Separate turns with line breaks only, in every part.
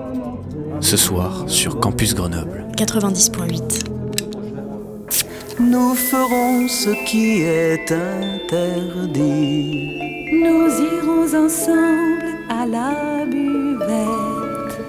Ce soir sur Campus Grenoble
90.8.
Nous ferons ce qui est interdit.
Nous irons ensemble à la buvette.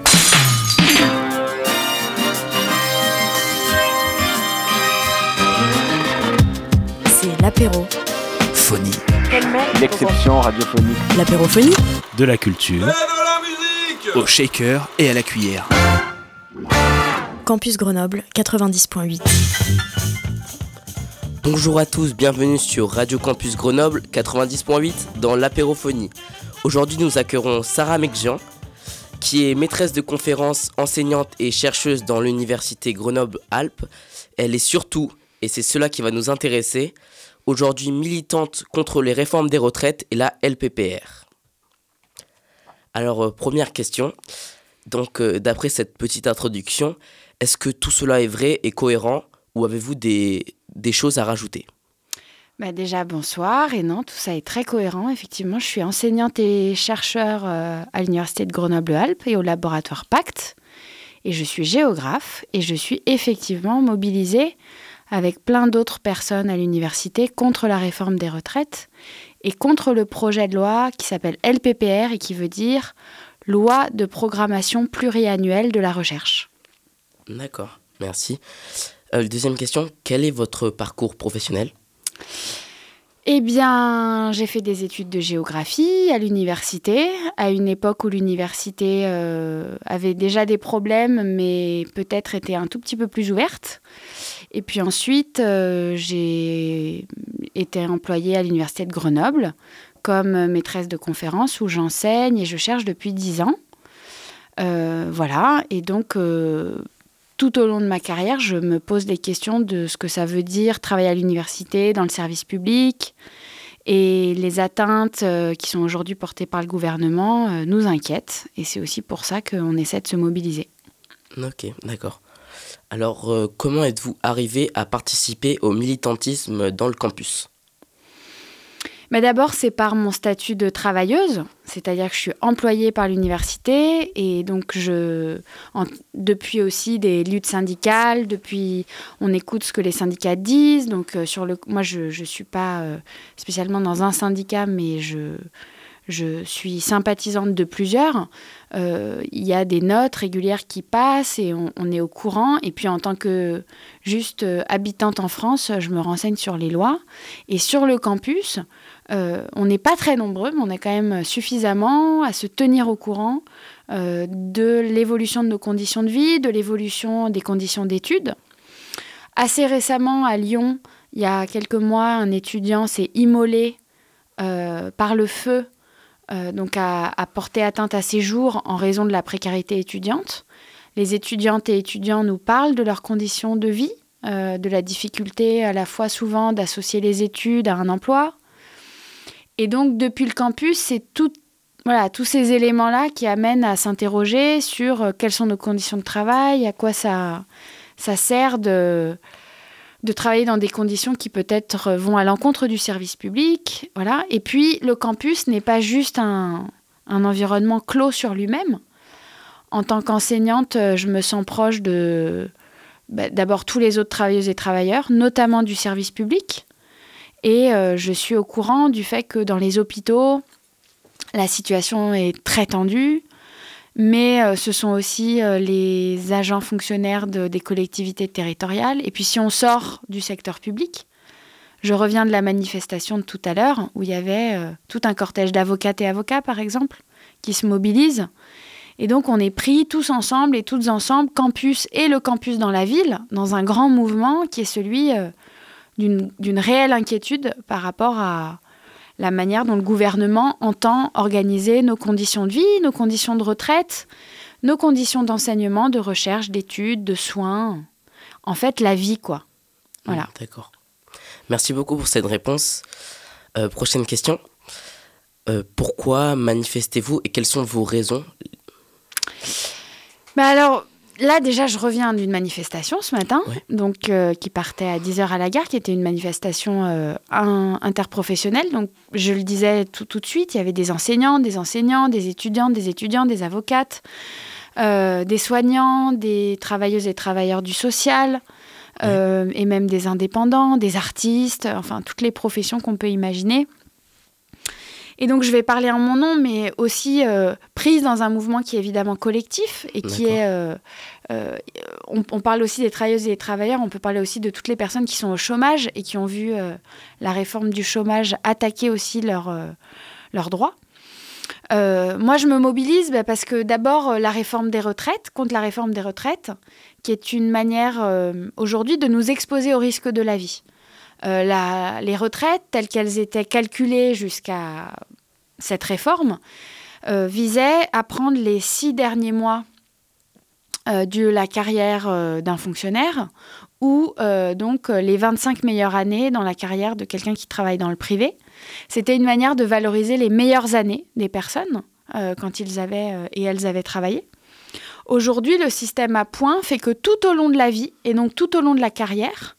C'est l'apéro.
Phonie.
L'exception radiophonique.
L'apérophonie.
De la culture. Au shaker et à la cuillère.
Campus Grenoble 90.8.
Bonjour à tous, bienvenue sur Radio Campus Grenoble 90.8 dans l'apérophonie. Aujourd'hui nous accueillerons Sarah Mekjian, qui est maîtresse de conférences, enseignante et chercheuse dans l'université Grenoble-Alpes. Elle est surtout, et c'est cela qui va nous intéresser, aujourd'hui militante contre les réformes des retraites et la LPPR. Alors, première question. Donc, d'après cette petite introduction, est-ce que tout cela est vrai et cohérent ou avez-vous des choses à rajouter ?
Déjà, bonsoir. Et non, tout ça est très cohérent. Effectivement, je suis enseignante et chercheur à l'université de Grenoble-Alpes et au laboratoire Pacte. Et je suis géographe et je suis effectivement mobilisée avec plein d'autres personnes à l'université contre la réforme des retraites et contre le projet de loi qui s'appelle LPPR et qui veut dire Loi de programmation pluriannuelle de la recherche.
D'accord, merci. Deuxième question, quel est votre parcours professionnel ?
Eh bien, j'ai fait des études de géographie à l'université, à une époque où l'université avait déjà des problèmes, mais peut-être était un tout petit peu plus ouverte. Et puis ensuite, j'ai été employée à l'université de Grenoble comme maîtresse de conférences où j'enseigne et je cherche depuis 10 ans. Voilà, et donc tout au long de ma carrière, je me pose des questions de ce que ça veut dire travailler à l'université, dans le service public. Et les atteintes qui sont aujourd'hui portées par le gouvernement nous inquiètent. Et c'est aussi pour ça qu'on essaie de se mobiliser.
Ok, d'accord. Alors, comment êtes-vous arrivé à participer au militantisme dans le campus ?
D'abord, c'est par mon statut de travailleuse, c'est-à-dire que je suis employée par l'université et donc depuis aussi des luttes syndicales, on écoute ce que les syndicats disent. Donc moi, je suis pas spécialement dans un syndicat, mais je suis sympathisante de plusieurs. Il y a des notes régulières qui passent et on est au courant. Et puis en tant que juste habitante en France, je me renseigne sur les lois. Et sur le campus, on n'est pas très nombreux, mais on est quand même suffisamment à se tenir au courant de l'évolution de nos conditions de vie, de l'évolution des conditions d'études. Assez récemment, à Lyon, il y a quelques mois, un étudiant s'est immolé par le feu, donc a porté atteinte à ses jours en raison de la précarité étudiante. Les étudiantes et étudiants nous parlent de leurs conditions de vie, de la difficulté à la fois souvent d'associer les études à un emploi. Et donc, depuis le campus, c'est tous ces éléments-là qui amènent à s'interroger sur quelles sont nos conditions de travail, à quoi ça sert de travailler dans des conditions qui peut-être vont à l'encontre du service public. Voilà. Et puis, le campus n'est pas juste un environnement clos sur lui-même. En tant qu'enseignante, je me sens proche d'abord tous les autres travailleuses et travailleurs, notamment du service public. Et je suis au courant du fait que dans les hôpitaux, la situation est très tendue, mais ce sont aussi les agents fonctionnaires des collectivités territoriales. Et puis si on sort du secteur public, je reviens de la manifestation de tout à l'heure, où il y avait tout un cortège d'avocates et avocats, par exemple, qui se mobilisent. Et donc on est pris tous ensemble et toutes ensemble, campus et le campus dans la ville, dans un grand mouvement qui est celui d'une réelle inquiétude par rapport à la manière dont le gouvernement entend organiser nos conditions de vie, nos conditions de retraite, nos conditions d'enseignement, de recherche, d'études, de soins. En fait, la vie, quoi. Voilà.
D'accord. Merci beaucoup pour cette réponse. Prochaine question. Pourquoi manifestez-vous et quelles sont vos raisons ?
Alors, là, déjà, je reviens d'une manifestation ce matin,
ouais.
donc, qui partait à 10h à la gare, qui était une manifestation interprofessionnelle. Donc, je le disais tout de suite, il y avait des enseignants, des étudiantes, des avocates, des soignants, des travailleuses et travailleurs du social, et même des indépendants, des artistes, enfin toutes les professions qu'on peut imaginer. Et donc je vais parler en mon nom, mais aussi prise dans un mouvement qui est évidemment collectif et qui est... on parle aussi des travailleuses et des travailleurs, on peut parler aussi de toutes les personnes qui sont au chômage et qui ont vu la réforme du chômage attaquer aussi leurs droits. Moi, je me mobilise parce que d'abord, la réforme des retraites, contre la réforme des retraites, qui est une manière aujourd'hui de nous exposer au risque de la vie. Les retraites, telles qu'elles étaient calculées jusqu'à cette réforme, visaient à prendre les 6 derniers mois de la carrière d'un fonctionnaire ou donc les 25 meilleures années dans la carrière de quelqu'un qui travaille dans le privé. C'était une manière de valoriser les meilleures années des personnes quand ils avaient et elles avaient travaillé. Aujourd'hui, le système à points fait que tout au long de la vie, et donc tout au long de la carrière,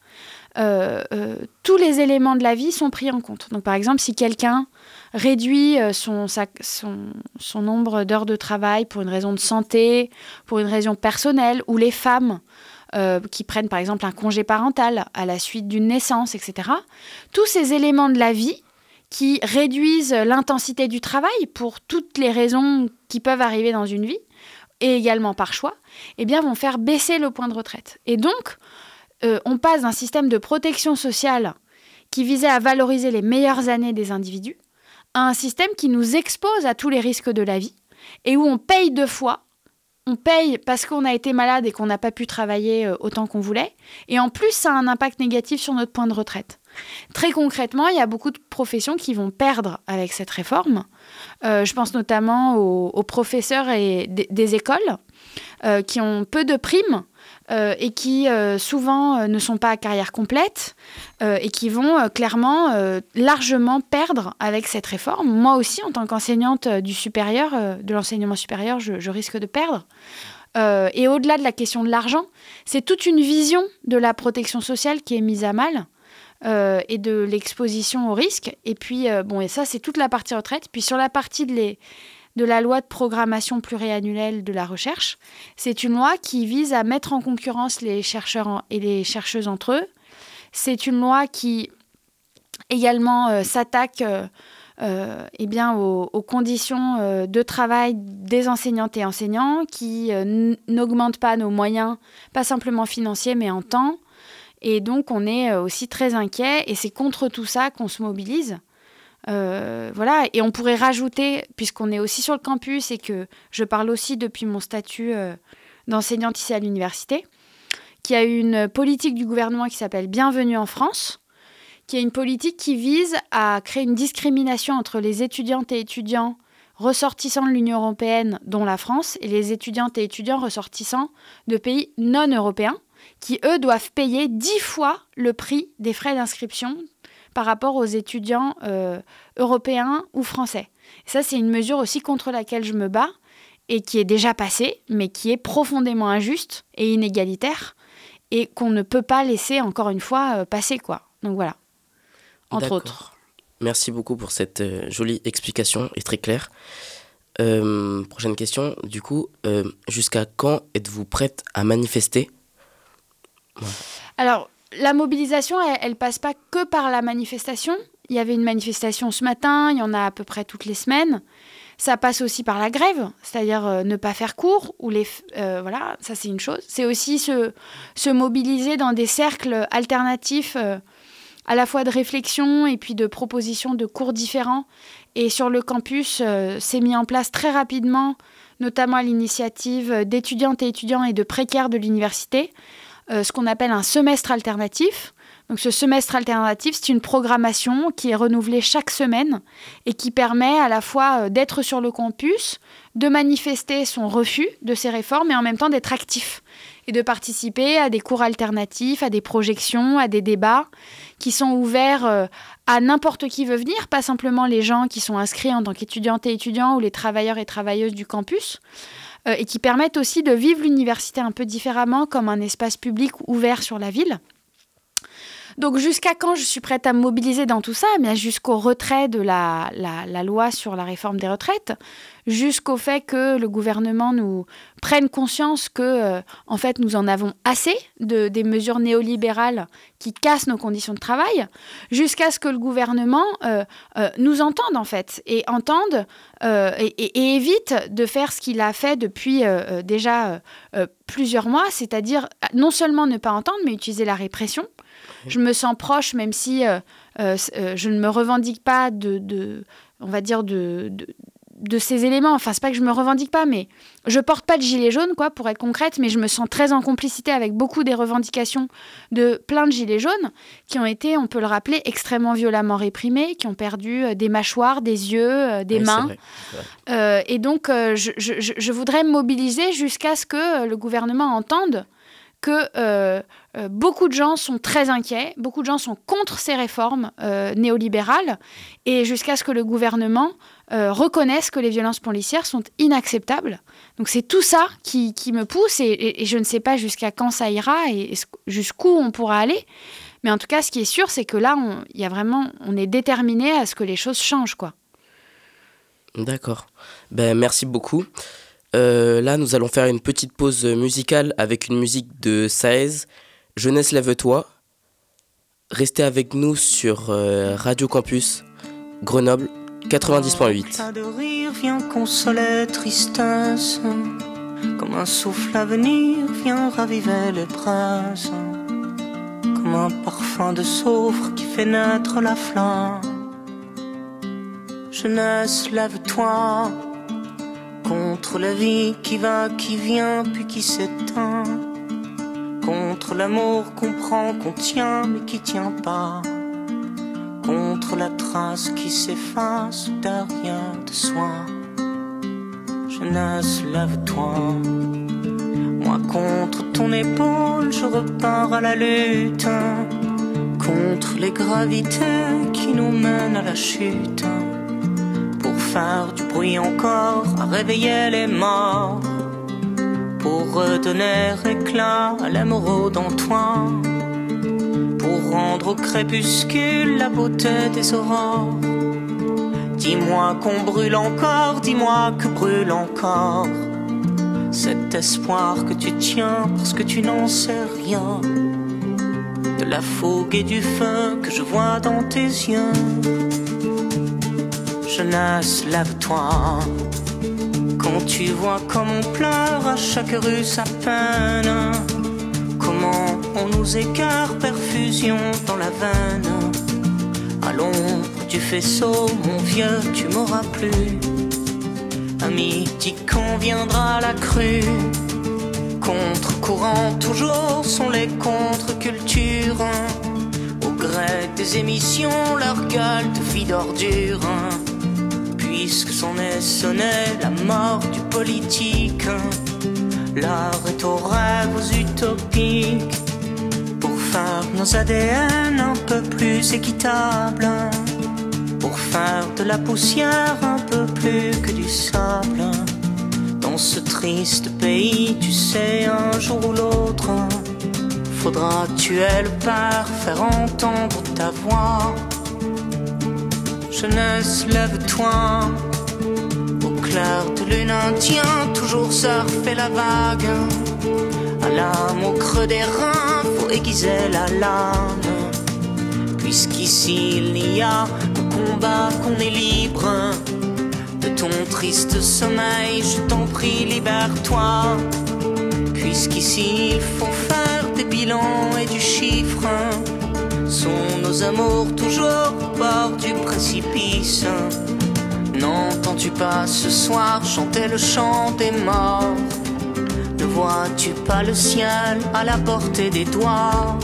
tous les éléments de la vie sont pris en compte. Donc, par exemple, si quelqu'un réduit son nombre d'heures de travail pour une raison de santé, pour une raison personnelle, ou les femmes qui prennent par exemple un congé parental à la suite d'une naissance, etc. Tous ces éléments de la vie qui réduisent l'intensité du travail pour toutes les raisons qui peuvent arriver dans une vie, et également par choix, eh bien, vont faire baisser le point de retraite. Et donc, on passe d'un système de protection sociale qui visait à valoriser les meilleures années des individus à un système qui nous expose à tous les risques de la vie et où on paye 2 fois. On paye parce qu'on a été malade et qu'on n'a pas pu travailler autant qu'on voulait. Et en plus, ça a un impact négatif sur notre point de retraite. Très concrètement, il y a beaucoup de professions qui vont perdre avec cette réforme. Je pense notamment aux professeurs des écoles qui ont peu de primes et qui souvent ne sont pas à carrière complète et qui vont clairement largement perdre avec cette réforme. Moi aussi, en tant qu'enseignante du supérieur, de l'enseignement supérieur, je risque de perdre. Et au-delà de la question de l'argent, c'est toute une vision de la protection sociale qui est mise à mal et de l'exposition au risque. Et puis, et ça, c'est toute la partie retraite. Puis sur la partie de la loi de programmation pluriannuelle de la recherche, c'est une loi qui vise à mettre en concurrence les chercheurs et les chercheuses entre eux. C'est une loi qui également s'attaque aux conditions de travail des enseignantes et enseignants, qui n'augmente pas nos moyens, pas simplement financiers, mais en temps. Et donc, on est aussi très inquiet, et c'est contre tout ça qu'on se mobilise. Voilà, et on pourrait rajouter, puisqu'on est aussi sur le campus et que je parle aussi depuis mon statut d'enseignante ici à l'université, qu'il y a une politique du gouvernement qui s'appelle Bienvenue en France, qui est une politique qui vise à créer une discrimination entre les étudiantes et étudiants ressortissants de l'Union européenne, dont la France, et les étudiantes et étudiants ressortissants de pays non européens, qui, eux, doivent payer 10 fois le prix des frais d'inscription par rapport aux étudiants européens ou français. Et ça, c'est une mesure aussi contre laquelle je me bats et qui est déjà passée, mais qui est profondément injuste et inégalitaire et qu'on ne peut pas laisser, encore une fois, passer, quoi. Donc voilà, entre autres.
Merci beaucoup pour cette jolie explication et très claire. Prochaine question, du coup, jusqu'à quand êtes-vous prête à manifester ? Ouais.
Alors, la mobilisation, elle passe pas que par la manifestation. Il y avait une manifestation ce matin, il y en a à peu près toutes les semaines. Ça passe aussi par la grève, c'est-à-dire ne pas faire cours. Voilà, ça c'est une chose. C'est aussi se mobiliser dans des cercles alternatifs, à la fois de réflexion et puis de propositions de cours différents. Et sur le campus, c'est mis en place très rapidement, notamment à l'initiative d'étudiantes et étudiants et de précaires de l'université, ce qu'on appelle un semestre alternatif. Donc ce semestre alternatif, c'est une programmation qui est renouvelée chaque semaine et qui permet à la fois d'être sur le campus, de manifester son refus de ces réformes et en même temps d'être actif et de participer à des cours alternatifs, à des projections, à des débats qui sont ouverts à n'importe qui veut venir, pas simplement les gens qui sont inscrits en tant qu'étudiantes et étudiants ou les travailleurs et travailleuses du campus, et qui permettent aussi de vivre l'université un peu différemment comme un espace public ouvert sur la ville. Donc jusqu'à quand je suis prête à me mobiliser dans tout ça ? Bien, jusqu'au retrait de la loi sur la réforme des retraites, jusqu'au fait que le gouvernement nous prenne conscience que, en fait, nous en avons assez des mesures néolibérales qui cassent nos conditions de travail, jusqu'à ce que le gouvernement nous entende, en fait, et entende et évite de faire ce qu'il a fait depuis déjà plusieurs mois, c'est-à-dire non seulement ne pas entendre, mais utiliser la répression. Je me sens proche, même si je ne me revendique pas on va dire, de ces éléments. Enfin, c'est pas que je me revendique pas, mais je porte pas de gilet jaune, quoi, pour être concrète, mais je me sens très en complicité avec beaucoup des revendications de plein de gilets jaunes qui ont été, on peut le rappeler, extrêmement violemment réprimés, qui ont perdu des mâchoires, des yeux, des mains. C'est vrai. Et donc, je voudrais me mobiliser jusqu'à ce que le gouvernement entende que beaucoup de gens sont très inquiets, beaucoup de gens sont contre ces réformes néolibérales, et jusqu'à ce que le gouvernement reconnaisse que les violences policières sont inacceptables. Donc c'est tout ça qui me pousse, et je ne sais pas jusqu'à quand ça ira et jusqu'où on pourra aller. Mais en tout cas, ce qui est sûr, c'est que là, on est déterminé à ce que les choses changent, quoi.
D'accord. Merci beaucoup. Là, nous allons faire une petite pause musicale avec une musique de Saez, Jeunesse lève-toi. Restez avec nous sur Radio Campus Grenoble 90.8.
Un de rire vient consoler tristesse, comme un souffle à venir vient raviver les braises, comme un parfum de soufre qui fait naître la flamme. Jeunesse, lève-toi contre la vie qui va, qui vient, puis qui s'éteint, contre l'amour qu'on prend, qu'on tient, mais qui tient pas, contre la trace qui s'efface derrière de soi. Jeunesse, lève-toi. Moi contre ton épaule, je repars à la lutte, contre les gravités qui nous mènent à la chute, pour faire du bruit encore, à réveiller les morts, pour redonner éclat à l'émeraude en toi, pour rendre au crépuscule la beauté des aurores. Dis-moi qu'on brûle encore, dis-moi que brûle encore cet espoir que tu tiens parce que tu n'en sais rien, de la fougue et du feu que je vois dans tes yeux. Jeunesse, lève-toi. Quand tu vois comme on pleure à chaque rue sa peine, comment on nous écarte, perfusion dans la veine. À l'ombre du faisceau, mon vieux, tu m'auras plus. À midi quand viendra la crue, contre-courant toujours sont les contre-cultures, au gré des émissions, leur gueule de vie d'ordure. Puisque s'en est sonné la mort du politique, l'art est aux rêves utopiques, pour faire nos ADN un peu plus équitables, pour faire de la poussière un peu plus que du sable. Dans ce triste pays, tu sais, un jour ou l'autre, faudra tuer le père, faire entendre ta voix. Jeunesse, lève-toi. Au clair de lune indien, toujours surfer la vague. À l'âme au creux des reins, faut aiguiser la lame. Puisqu'ici il n'y a qu'au combat qu'on est libre. De ton triste sommeil, je t'en prie, libère-toi. Puisqu'ici il faut faire des bilans et du chiffre. Sont nos amours toujours au bord du précipice? N'entends-tu pas ce soir chanter le chant des morts? Ne vois-tu pas le ciel à la portée des doigts?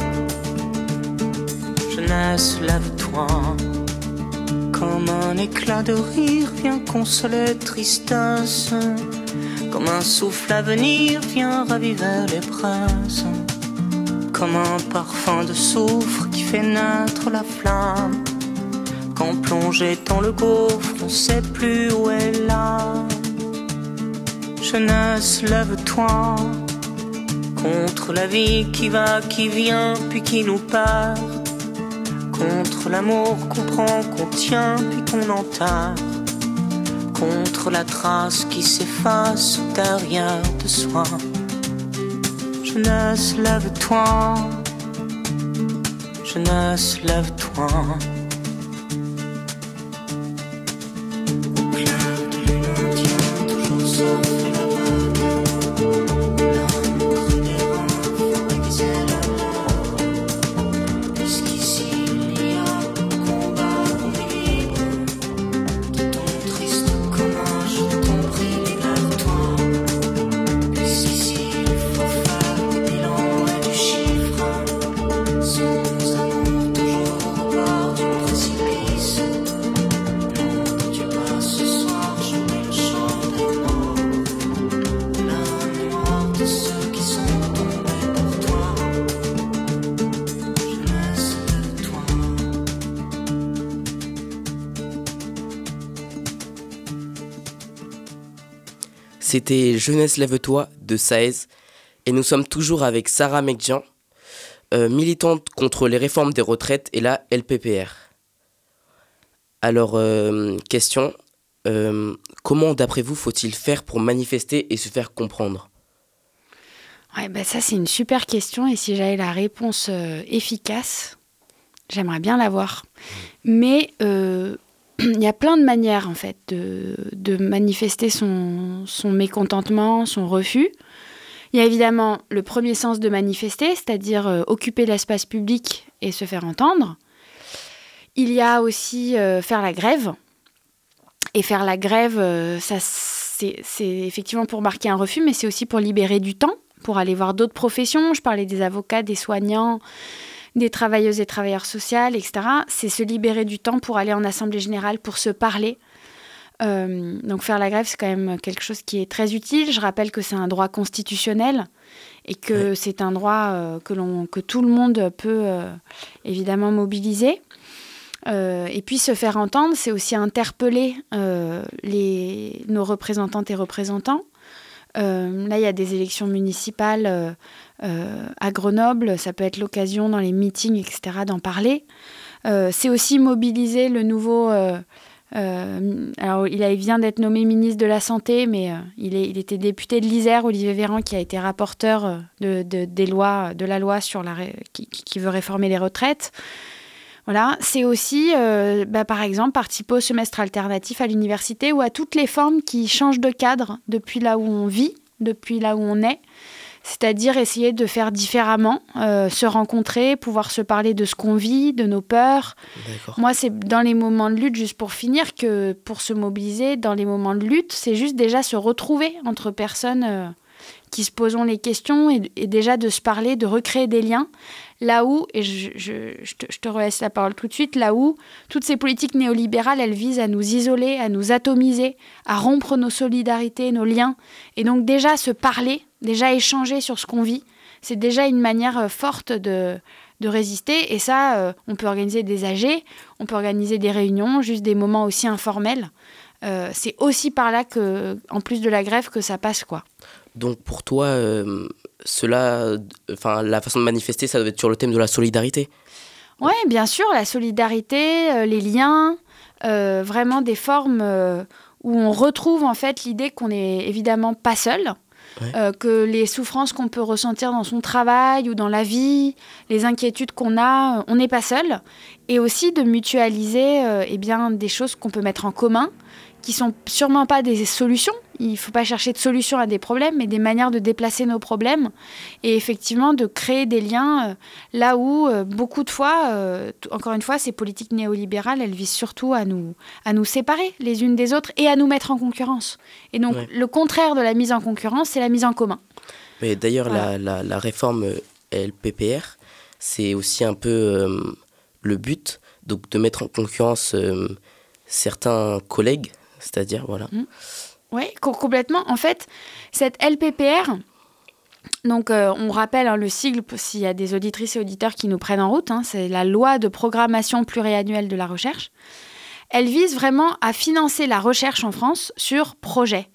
Jeunesse, lève-toi. Comme un éclat de rire vient consoler tristesse, comme un souffle à venir vient raviver les braises, comme un parfum de soufre qui fait naître la flamme. Quand plongé dans le gouffre, on sait plus où est l'âme. Jeunesse, lève-toi. Contre la vie qui va, qui vient, puis qui nous perd. contre l'amour qu'on prend, qu'on tient puis qu'on enterre, contre la trace qui s'efface au derrière de soi. Jeunesse, lève-toi, jeunesse, lève-toi. Au clair de lune indienne, toujours surfer la vague. L'âme creux des reins, faut aiguiser la lame. Puisqu'ici il y a combat pour l'équilibre. De ton triste commun, je t'en prie, lève-toi. Puisqu'ici il faut faire le bilan et du chiffre. Sont nos amours toujours au bord du précipice? Non, tu pas ce soir jouer le chant des morts, la mémoire de ceux qui sont tombés pour toi. Jeunesse, lève-toi.
C'était Jeunesse lève-toi de Saez et nous sommes toujours avec Sarah Mekdjian, militante contre les réformes des retraites et la LPPR. Alors, question, comment d'après vous faut-il faire pour manifester et se faire comprendre ?
Ouais, ça c'est une super question et si j'avais la réponse efficace, j'aimerais bien l'avoir. Mais il y a plein de manières en fait de manifester son mécontentement, son refus. Il y a évidemment le premier sens de manifester, c'est-à-dire occuper l'espace public et se faire entendre. Il y a aussi faire la grève. Et faire la grève, ça, c'est effectivement pour marquer un refus, mais c'est aussi pour libérer du temps, pour aller voir d'autres professions. Je parlais des avocats, des soignants, des travailleuses et travailleurs sociaux, etc. C'est se libérer du temps pour aller en assemblée générale, pour se parler. Donc faire la grève, c'est quand même quelque chose qui est très utile. Je rappelle que c'est un droit constitutionnel et que c'est un droit que tout le monde peut évidemment mobiliser. Et puis se faire entendre, c'est aussi interpeller nos représentantes et représentants. Là, il y a des élections municipales à Grenoble. Ça peut être l'occasion dans les meetings, etc., d'en parler. C'est aussi mobiliser le nouveau... alors, il vient d'être nommé ministre de la Santé, mais il était député de l'Isère, Olivier Véran, qui a été rapporteur de la loi sur qui veut réformer les retraites. Voilà, c'est aussi, par exemple, participer au semestre alternatif à l'université ou à toutes les formes qui changent de cadre depuis là où on vit, depuis là où on est. C'est-à-dire essayer de faire différemment, se rencontrer, pouvoir se parler de ce qu'on vit, de nos peurs. D'accord. Moi, c'est dans les moments de lutte, juste pour finir, que pour se mobiliser, dans les moments de lutte, c'est juste déjà se retrouver entre personnes qui se posent les questions et déjà de se parler, de recréer des liens. Là où, et je te relaisse la parole tout de suite, là où toutes ces politiques néolibérales, elles visent à nous isoler, à nous atomiser, à rompre nos solidarités, nos liens. Et donc déjà se parler, déjà échanger sur ce qu'on vit, c'est déjà une manière forte de résister. Et ça, on peut organiser des AG, on peut organiser des réunions, juste des moments aussi informels. C'est aussi par là que, en plus de la grève, que ça passe, quoi.
Donc pour toi, la façon de manifester, ça doit être sur le thème de la solidarité.
Oui, bien sûr, la solidarité, les liens, vraiment des formes où on retrouve en fait l'idée qu'on n'est évidemment pas seul, que les souffrances qu'on peut ressentir dans son travail ou dans la vie, les inquiétudes qu'on a, on n'est pas seul. Et aussi de mutualiser des choses qu'on peut mettre en commun, qui sont sûrement pas des solutions. Il ne faut pas chercher de solutions à des problèmes, mais des manières de déplacer nos problèmes et effectivement de créer des liens là où beaucoup de fois, encore une fois, ces politiques néolibérales, elles visent surtout à nous séparer les unes des autres et à nous mettre en concurrence. Et donc, le contraire de la mise en concurrence, c'est la mise en commun.
Mais d'ailleurs, voilà. la réforme LPPR, c'est aussi un peu le but, donc de mettre en concurrence certains collègues, c'est-à-dire, voilà.
Oui, complètement. En fait, cette LPPR, donc on rappelle le sigle s'il y a des auditrices et auditeurs qui nous prennent en route, c'est la loi de programmation pluriannuelle de la recherche. Elle vise vraiment à financer la recherche en France sur projet.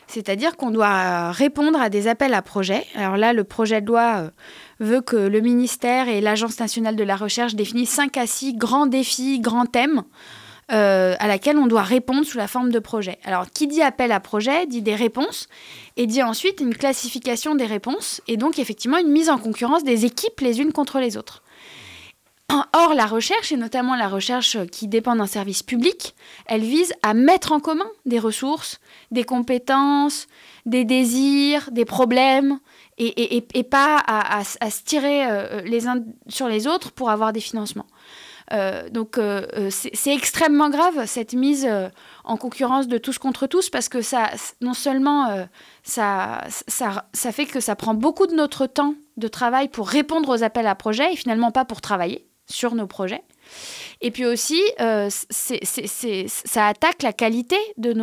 C'est-à-dire qu'on doit répondre à des appels à projets. Alors là, le projet de loi veut que le ministère et l'Agence nationale de la recherche définissent 5 à 6 grands défis, grands thèmes à laquelle on doit répondre sous la forme de projet. Alors, qui dit appel à projet dit des réponses et dit ensuite une classification des réponses et donc effectivement une mise en concurrence des équipes les unes contre les autres. Or, la recherche, et notamment la recherche qui dépend d'un service public, elle vise à mettre en commun des ressources, des compétences, des désirs, des problèmes, et pas à se tirer les uns sur les autres pour avoir des financements. Donc, c'est extrêmement grave, cette mise en concurrence de tous contre tous, parce que ça, non seulement ça fait que ça prend beaucoup de notre temps de travail pour répondre aux appels à projets, et finalement pas pour travailler sur nos projets. Et puis aussi, ça attaque la qualité de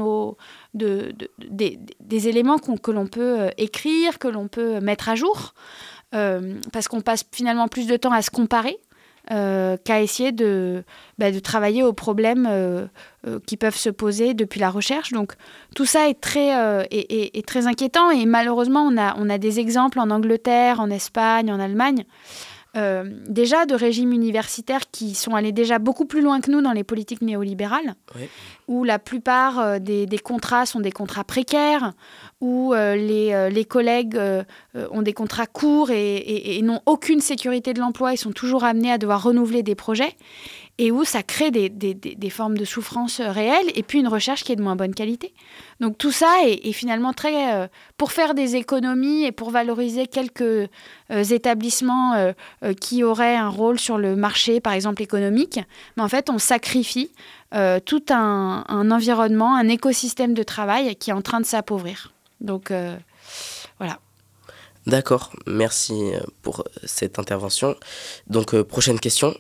des éléments que l'on peut écrire, que l'on peut mettre à jour, parce qu'on passe finalement plus de temps à se comparer qu'à essayer de travailler aux problèmes qui peuvent se poser depuis la recherche. Donc tout ça est très inquiétant, et malheureusement on a des exemples en Angleterre, en Espagne, en Allemagne, déjà de régimes universitaires qui sont allés déjà beaucoup plus loin que nous dans les politiques néolibérales, où la plupart des contrats sont des contrats précaires, où les collègues ont des contrats courts et n'ont aucune sécurité de l'emploi, ils sont toujours amenés à devoir renouveler des projets, et où ça crée des formes de souffrance réelles, et puis une recherche qui est de moins bonne qualité. Donc tout ça est finalement très... pour faire des économies et pour valoriser quelques établissements qui auraient un rôle sur le marché, par exemple économique, mais en fait on sacrifie tout un environnement, un écosystème de travail qui est en train de s'appauvrir. Donc voilà.
D'accord, merci pour cette intervention. Donc prochaine question.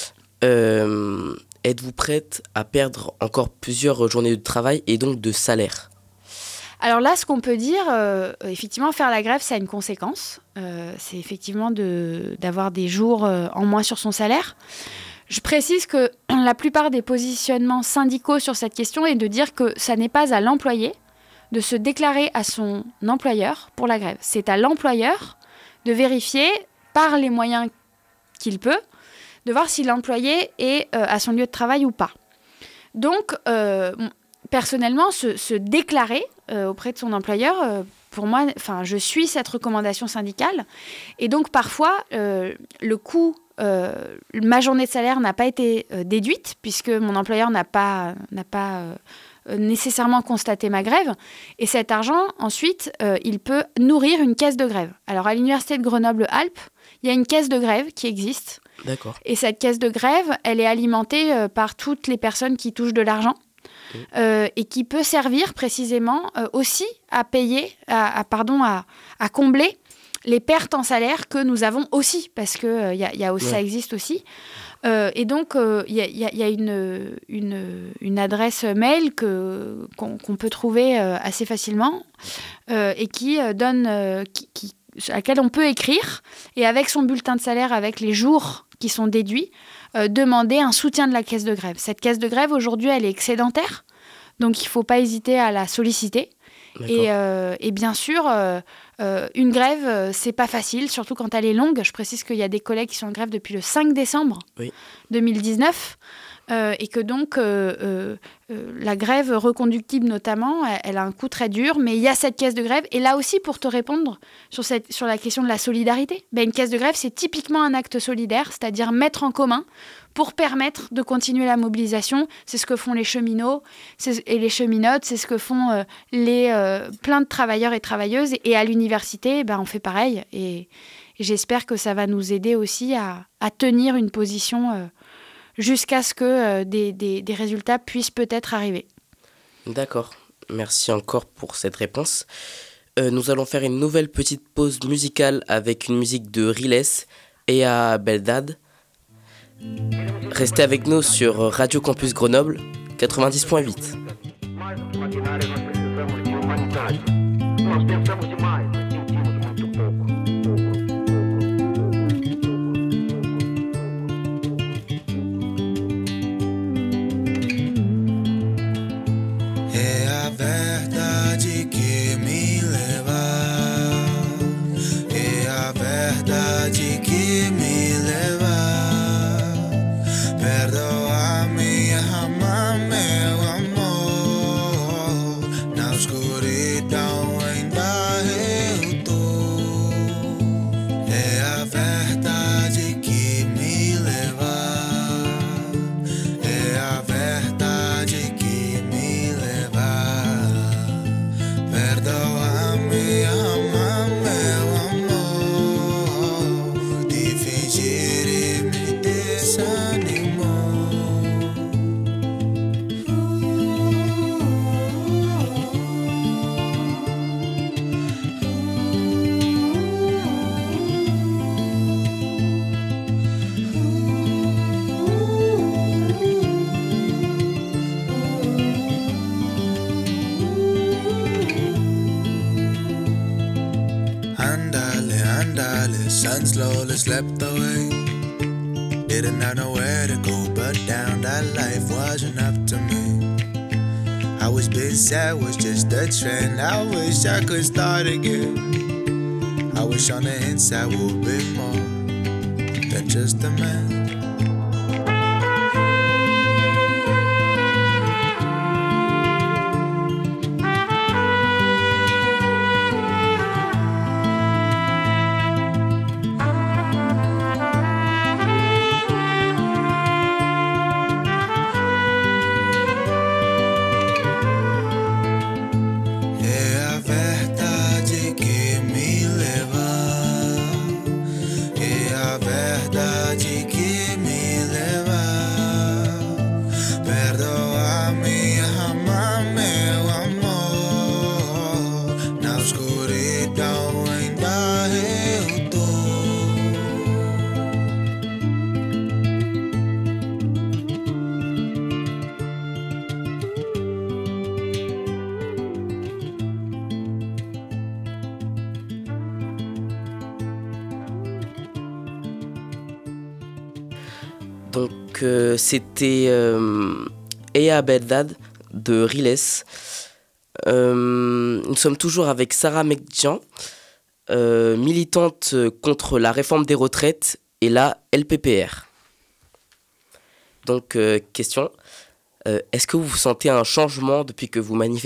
Êtes-vous prête à perdre encore plusieurs journées de travail et donc de salaire ?
Alors là, ce qu'on peut dire, effectivement, faire la grève, ça a une conséquence. C'est effectivement d'avoir des jours en moins sur son salaire. Je précise que la plupart des positionnements syndicaux sur cette question est de dire que ça n'est pas à l'employé de se déclarer à son employeur pour la grève. C'est à l'employeur de vérifier, par les moyens qu'il peut, de voir si l'employé est à son lieu de travail ou pas. Donc, personnellement, se déclarer auprès de son employeur, pour moi, je suis cette recommandation syndicale. Et donc, parfois, le coût, ma journée de salaire n'a pas été déduite, puisque mon employeur n'a pas nécessairement constaté ma grève. Et cet argent, ensuite, il peut nourrir une caisse de grève. Alors, à l'Université de Grenoble-Alpes, il y a une caisse de grève qui existe.
D'accord.
Et cette caisse de grève, elle est alimentée par toutes les personnes qui touchent de l'argent et qui peut servir précisément aussi à payer, à combler les pertes en salaire que nous avons aussi, parce que ça existe aussi. Et donc, il y a une adresse mail qu'on peut trouver assez facilement et qui donne... à laquelle on peut écrire, et avec son bulletin de salaire, avec les jours qui sont déduits, demander un soutien de la caisse de grève. Cette caisse de grève, aujourd'hui, elle est excédentaire, donc il ne faut pas hésiter à la solliciter. Et bien sûr, une grève, c'est pas facile, surtout quand elle est longue. Je précise qu'il y a des collègues qui sont en grève depuis le 5 décembre 2019, et que donc la grève reconductible notamment, elle a un coût très dur, mais il y a cette caisse de grève. Et là aussi, pour te répondre sur la question de la solidarité, une caisse de grève, c'est typiquement un acte solidaire, c'est-à-dire mettre en commun pour permettre de continuer la mobilisation. C'est ce que font les cheminots et les cheminotes, c'est ce que font plein de travailleurs et travailleuses. Et à l'université, on fait pareil. Et j'espère que ça va nous aider aussi à tenir une position jusqu'à ce que des résultats puissent peut-être arriver. D'accord.
Merci encore pour cette réponse. Nous allons faire une nouvelle petite pause musicale avec une musique de Riles et à Beldad. Restez avec nous sur Radio Campus Grenoble 90.8.
É a verdade que Perdoa-me, ama meu amor, de fingir e me desanimou. Sun slowly slept away. Didn't have nowhere to go but down. That life wasn't up to me. I was being sad was just a trend. I wish I could start again. I wish on the inside would be more than just a man.
Donc c'était Ea Beldad de Riles. Nous sommes toujours avec Sarah Mekdjian, militante contre la réforme des retraites et la LPPR. Donc question, est-ce que vous sentez un changement depuis que vous manifestez ?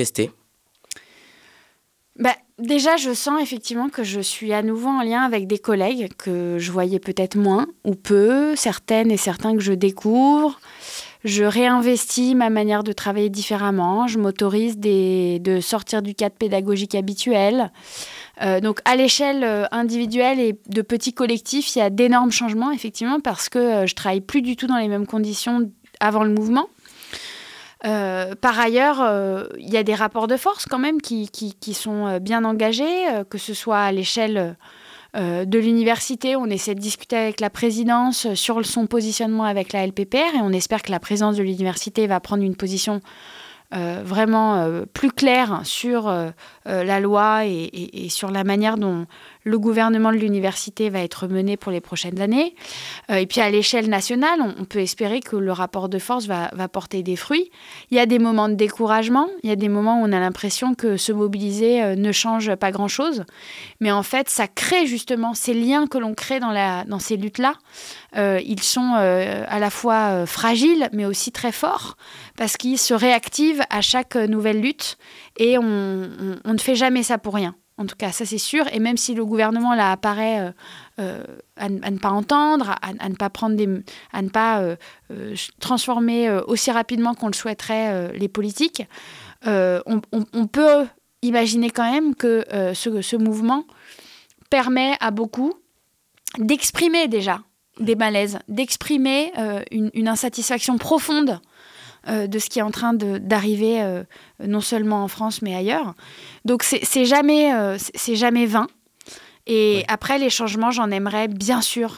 Déjà, je sens effectivement que je suis à nouveau en lien avec des collègues que je voyais peut-être moins ou peu, certaines et certains que je découvre. Je réinvestis ma manière de travailler différemment. Je m'autorise de sortir du cadre pédagogique habituel. Donc, à l'échelle individuelle et de petits collectifs, il y a d'énormes changements, effectivement, parce que je ne travaille plus du tout dans les mêmes conditions avant le mouvement. Par ailleurs, il y a des rapports de force quand même qui sont bien engagés, que ce soit à l'échelle de l'université. On essaie de discuter avec la présidence sur son positionnement avec la LPPR et on espère que la présidence de l'université va prendre une position vraiment plus claire sur la loi et sur la manière dont le gouvernement de l'université va être mené pour les prochaines années. Et puis à l'échelle nationale, on peut espérer que le rapport de force va porter des fruits. Il y a des moments de découragement, il y a des moments où on a l'impression que se mobiliser ne change pas grand-chose. Mais en fait, ça crée justement ces liens que l'on crée dans ces luttes-là. Ils sont à la fois fragiles, mais aussi très forts, parce qu'ils se réactivent à chaque nouvelle lutte. Et on ne fait jamais ça pour rien. En tout cas, ça c'est sûr. Et même si le gouvernement là apparaît à ne pas entendre, à ne pas prendre à ne pas transformer aussi rapidement qu'on le souhaiterait les politiques, on peut imaginer quand même que ce mouvement permet à beaucoup d'exprimer déjà des malaises, d'exprimer une insatisfaction profonde de ce qui est en train d'arriver non seulement en France mais ailleurs. Donc c'est jamais vain. Et après les changements, j'en aimerais bien sûr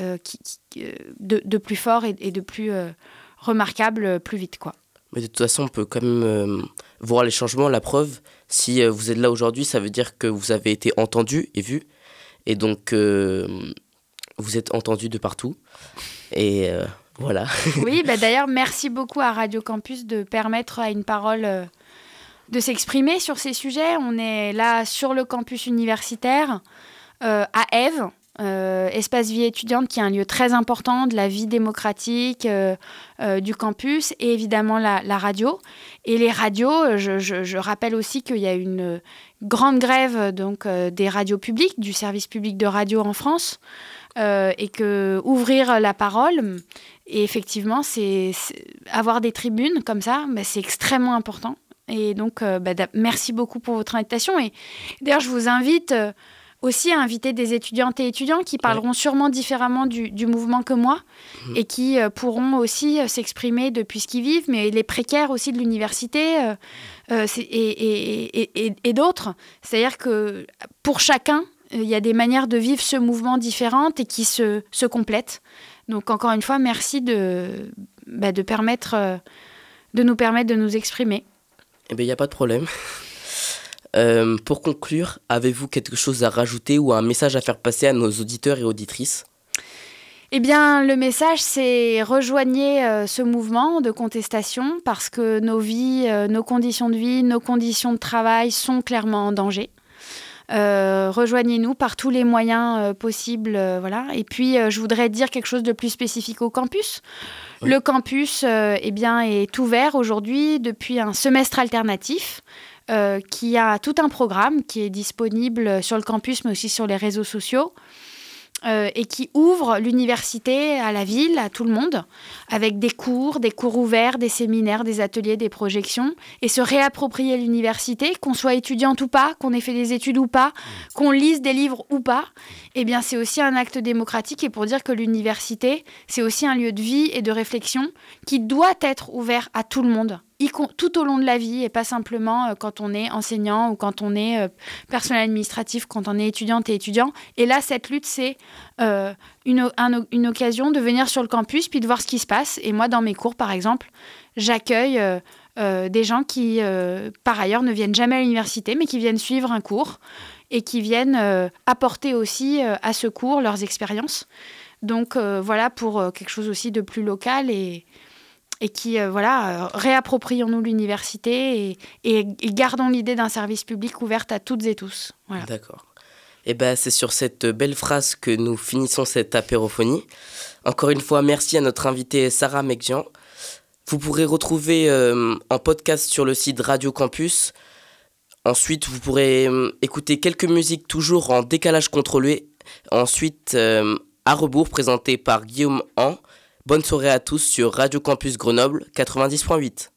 de plus forts et de plus remarquables plus vite, quoi.
Mais de toute façon, on peut quand même voir les changements. La preuve, si vous êtes là aujourd'hui, ça veut dire que vous avez été entendu et vu. Et donc, vous êtes entendu de partout. Et voilà.
Oui, d'ailleurs, merci beaucoup à Radio Campus de permettre à une parole de s'exprimer sur ces sujets. On est là sur le campus universitaire, à Ève, espace vie étudiante, qui est un lieu très important de la vie démocratique du campus, et évidemment la radio. Et les radios, je rappelle aussi qu'il y a une grande grève donc, des radios publiques, du service public de radio en France, et que ouvrir la parole, et effectivement, c'est avoir des tribunes comme ça, c'est extrêmement important. Et donc, merci beaucoup pour votre invitation. Et d'ailleurs, je vous invite aussi à inviter des étudiantes et étudiants qui parleront sûrement différemment du mouvement que moi et qui pourront aussi s'exprimer depuis ce qu'ils vivent, mais les précaires aussi de l'université et d'autres. C'est-à-dire que pour chacun, il y a des manières de vivre ce mouvement différentes et qui se complètent. Donc, encore une fois, merci de nous permettre de nous exprimer.
Eh bien, il n'y a pas de problème. Pour conclure, avez-vous quelque chose à rajouter ou un message à faire passer à nos auditeurs et auditrices ?
Eh bien, le message, c'est rejoignez ce mouvement de contestation parce que nos vies, nos conditions de vie, nos conditions de travail sont clairement en danger. Rejoignez-nous par tous les moyens possibles. Voilà. Et puis, je voudrais dire quelque chose de plus spécifique au campus. Oui. Le campus est ouvert aujourd'hui depuis un semestre alternatif qui a tout un programme qui est disponible sur le campus, mais aussi sur les réseaux sociaux. Et qui ouvre l'université à la ville, à tout le monde, avec des cours ouverts, des séminaires, des ateliers, des projections, et se réapproprier l'université, qu'on soit étudiante ou pas, qu'on ait fait des études ou pas, qu'on lise des livres ou pas, eh bien c'est aussi un acte démocratique et pour dire que l'université, c'est aussi un lieu de vie et de réflexion qui doit être ouvert à tout le monde, tout au long de la vie et pas simplement quand on est enseignant ou quand on est personnel administratif, quand on est étudiante et étudiant. Et là, cette lutte, c'est une occasion de venir sur le campus puis de voir ce qui se passe. Et moi, dans mes cours, par exemple, j'accueille des gens qui, par ailleurs, ne viennent jamais à l'université, mais qui viennent suivre un cours et qui viennent apporter aussi à ce cours leurs expériences. Donc, voilà pour quelque chose aussi de plus local et qui, réapproprions-nous l'université et gardons l'idée d'un service public ouvert à toutes et tous. Voilà.
D'accord. Et c'est sur cette belle phrase que nous finissons cette apérophonie. Encore une fois, merci à notre invitée Sarah Mekjian. Vous pourrez retrouver en podcast sur le site Radio Campus. Ensuite, vous pourrez écouter quelques musiques toujours en décalage contrôlé. Ensuite, à rebours, présenté par Guillaume Han. Bonne soirée à tous sur Radio Campus Grenoble 90.8.